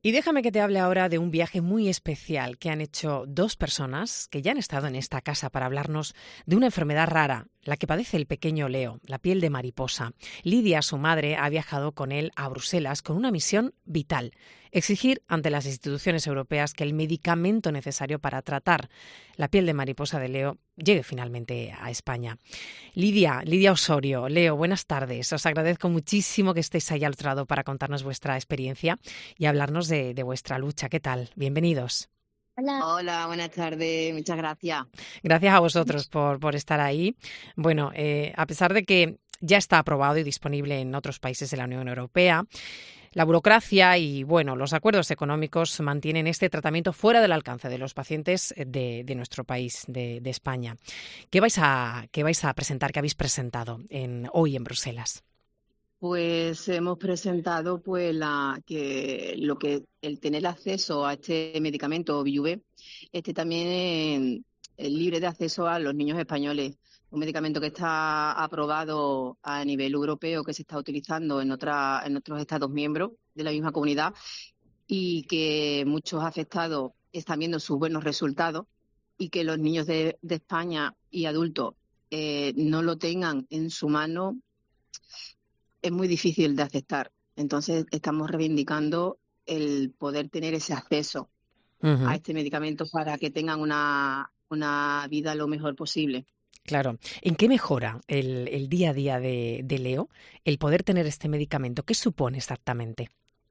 Y déjame que te hable ahora de un viaje muy especial que han hecho dos personas que ya han estado en esta casa para hablarnos de una enfermedad rara, la que padece el pequeño Leo, la piel de mariposa. Lidia, su madre, ha viajado con él a Bruselas con una misión vital: exigir ante las instituciones europeas que el medicamento necesario para tratar la piel de mariposa de Leo llegue finalmente a España. Lidia Osorio, Leo, buenas tardes. Os agradezco muchísimo que estéis ahí al otro lado para contarnos vuestra experiencia y hablarnos de vuestra lucha. ¿Qué tal? Bienvenidos. Hola, buenas tardes, muchas gracias. Gracias a vosotros por estar ahí. Bueno, a pesar de que ya está aprobado y disponible en otros países de la Unión Europea, la burocracia y, bueno, los acuerdos económicos mantienen este tratamiento fuera del alcance de los pacientes de nuestro país, de España. ¿Qué vais a presentar, qué habéis presentado hoy en Bruselas? Pues hemos presentado el tener acceso a este medicamento Biuve, también libre de acceso a los niños españoles. Un medicamento que está aprobado a nivel europeo, que se está utilizando en otros Estados miembros de la misma comunidad y que muchos afectados están viendo sus buenos resultados, y que los niños de España y adultos no lo tengan en su mano es muy difícil de aceptar. Entonces estamos reivindicando el poder tener ese acceso a este medicamento para que tengan una vida lo mejor posible. Claro. ¿En qué mejora el día a día de Leo el poder tener este medicamento? ¿Qué supone exactamente?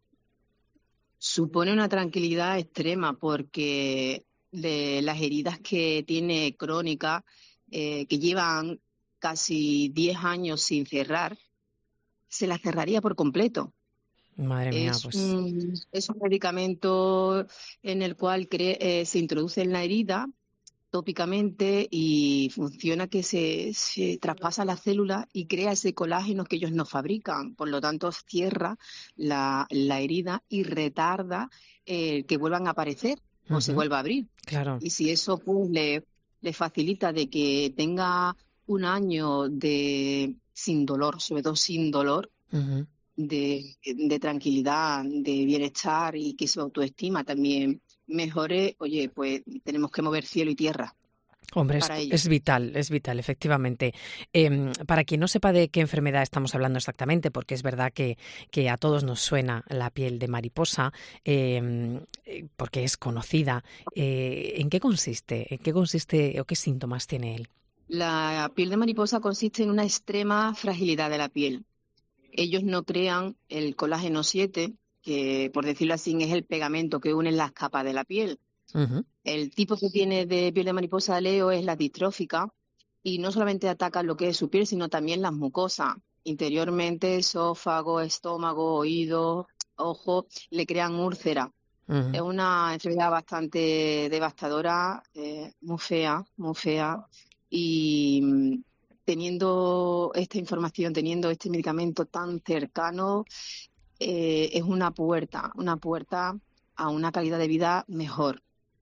Supone una tranquilidad extrema porque de las heridas que tiene crónicas, que llevan casi 10 años sin cerrar, se las cerraría por completo. Madre mía, pues Es un medicamento en el cual se introduce en la herida tópicamente y funciona que se traspasa la célula y crea ese colágeno que ellos no fabrican. Por lo tanto, cierra la herida y retarda que vuelvan a aparecer o se vuelva a abrir. claro. Y si eso pues, le facilita de que tenga un año sin dolor, sobre todo sin dolor, Ujú. de tranquilidad, de bienestar, y que su autoestima también mejore, oye, pues tenemos que mover cielo y tierra Hombre, para ello. es vital, efectivamente. Para quien no sepa de qué enfermedad estamos hablando exactamente, porque es verdad que a todos nos suena la piel de mariposa, porque es conocida, ¿en qué consiste? ¿En qué consiste o qué síntomas tiene él? La piel de mariposa consiste en una extrema fragilidad de la piel. Ellos no crean el colágeno 7, que por decirlo así es el pegamento que une las capas de la piel. Ujú. El tipo que tiene de piel de mariposa Leo es la distrófica, y no solamente ataca lo que es su piel, sino también las mucosas. Interiormente, esófago, estómago, oídos, ojos, le crean úlceras. Es Ujú. una enfermedad bastante devastadora, muy fea, muy fea. Y teniendo esta información, teniendo este medicamento tan cercano, es una puerta a una calidad de vida mejor.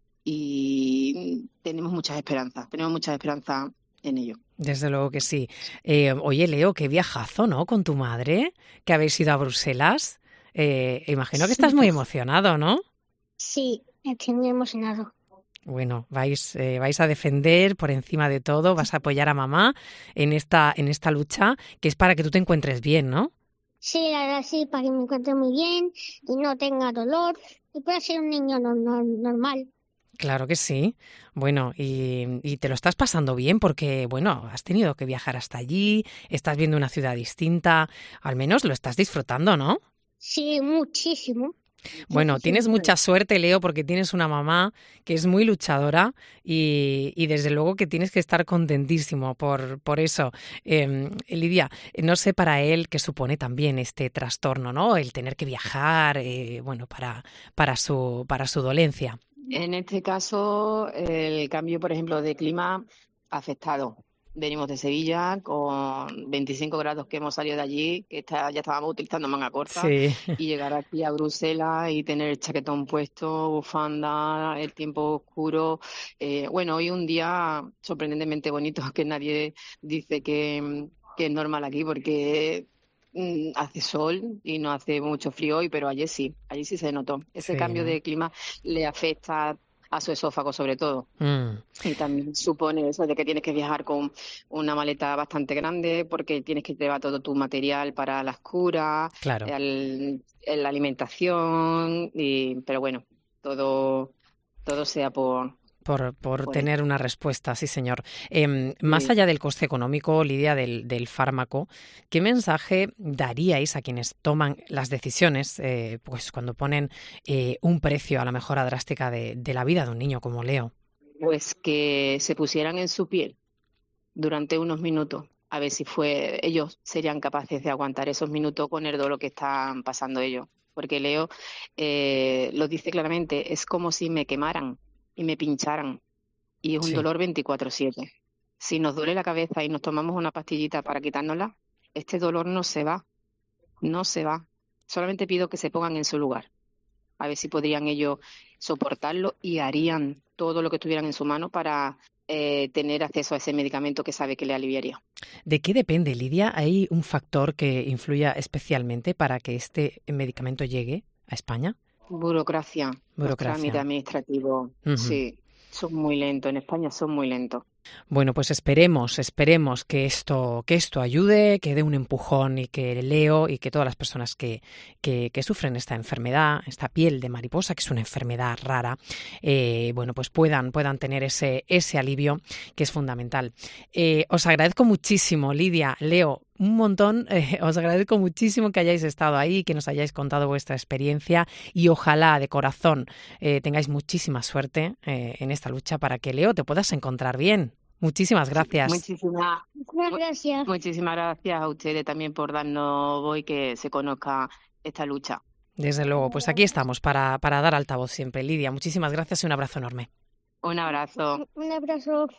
Y tenemos muchas esperanzas en ello. Desde luego que sí. Oye, Leo, qué viajazo, ¿no? Con tu madre, que habéis ido a Bruselas. Imagino que estás Sí, muy emocionado, ¿no? sí, estoy muy emocionado. Bueno, vais a defender por encima de todo, vas a apoyar a mamá en esta lucha, que es para que tú te encuentres bien, ¿no? Sí, la verdad sí, para que me encuentre muy bien y no tenga dolor y pueda ser un niño normal. Claro que sí. Bueno, y te lo estás pasando bien porque, bueno, has tenido que viajar hasta allí, estás viendo una ciudad distinta, al menos lo estás disfrutando, ¿no? Sí, muchísimo. Bueno, tienes mucha suerte, Leo, porque tienes una mamá que es muy luchadora y desde luego que tienes que estar contentísimo por eso. Lidia, no sé para él qué supone también este trastorno, ¿no? El tener que viajar, bueno, para su dolencia. En este caso, el cambio, por ejemplo, de clima ha afectado. Venimos de Sevilla con 25 grados, que hemos salido de allí, ya estábamos utilizando manga corta, Sí. y llegar aquí a Bruselas y tener el chaquetón puesto, bufanda, el tiempo oscuro. Bueno, hoy un día sorprendentemente bonito, que nadie dice que es normal aquí, porque hace sol y no hace mucho frío hoy, pero allí sí se notó. Ese Sí, cambio ¿no? de clima le afecta a su esófago sobre todo. Mm, Y también supone eso de que tienes que viajar con una maleta bastante grande porque tienes que llevar todo tu material para las curas, claro. la alimentación, pero bueno, todo, todo sea Por por esto. tener una respuesta, sí, señor. Más Sí. allá del coste económico, Lidia, del fármaco, ¿qué mensaje daríais a quienes toman las decisiones, pues cuando ponen un precio a la mejora drástica de la vida de un niño como Leo? Pues que se pusieran en su piel durante unos minutos, a ver si ellos serían capaces de aguantar esos minutos con el dolor que están pasando ellos. Porque Leo lo dice claramente, es como si me quemaran y me pincharan, y es un Sí. dolor 24/7. Si nos duele la cabeza y nos tomamos una pastillita para quitárnosla, este dolor no se va, no se va. Solamente pido que se pongan en su lugar, a ver si podrían ellos soportarlo y harían todo lo que estuvieran en su mano para tener acceso a ese medicamento que sabe que le aliviaría. ¿De qué depende, Lidia? ¿Hay un factor que influya especialmente para que este medicamento llegue a España? Burocracia, los trámites Burocracia. administrativos, Ujú. sí, son muy lentos, en España son muy lentos. Bueno, pues esperemos que esto ayude, que dé un empujón y que Leo y que todas las personas que sufren esta enfermedad, esta piel de mariposa, que es una enfermedad rara, bueno, pues puedan tener ese alivio que es fundamental. Os agradezco muchísimo, Lidia, Leo, un montón. Os agradezco muchísimo que hayáis estado ahí, que nos hayáis contado vuestra experiencia y ojalá de corazón tengáis muchísima suerte en esta lucha para que Leo te puedas encontrar bien. Muchísimas gracias. Muchísimas, Muchas mu- gracias. muchísimas gracias a ustedes también por darnos voz y que se conozca esta lucha. Desde luego, pues aquí estamos para dar altavoz siempre. Lidia, muchísimas gracias y un abrazo enorme. Un abrazo. Un abrazo.